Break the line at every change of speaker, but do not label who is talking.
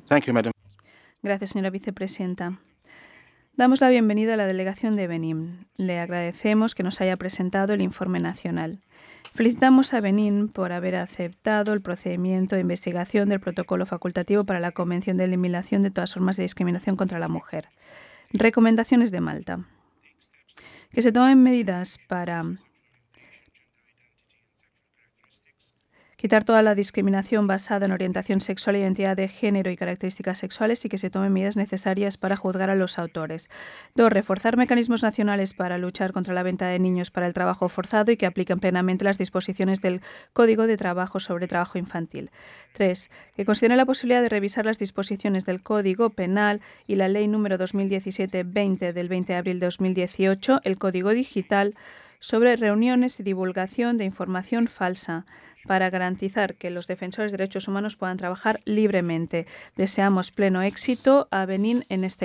Thank you, Madam.
Gracias, señora vicepresidenta. Damos la bienvenida a la delegación de Benín. Le agradecemos que nos haya presentado el informe nacional. Felicitamos a Benín por haber aceptado el procedimiento de investigación del protocolo facultativo para la Convención de Eliminación de todas formas de discriminación contra la mujer. Recomendaciones de Malta. Que se tomen medidas para quitar toda la discriminación basada en orientación sexual, identidad de género y características sexuales y que se tomen medidas necesarias para juzgar a los autores. 2. Reforzar mecanismos nacionales para luchar contra la venta de niños para el trabajo forzado y que apliquen plenamente las disposiciones del Código de Trabajo sobre trabajo infantil. 3. Que considere la posibilidad de revisar las disposiciones del Código Penal y la Ley número 2017-20 del 20 de abril de 2018, el Código Digital, sobre reuniones y divulgación de información falsa, para garantizar que los defensores de derechos humanos puedan trabajar libremente. Deseamos pleno éxito a Benín en este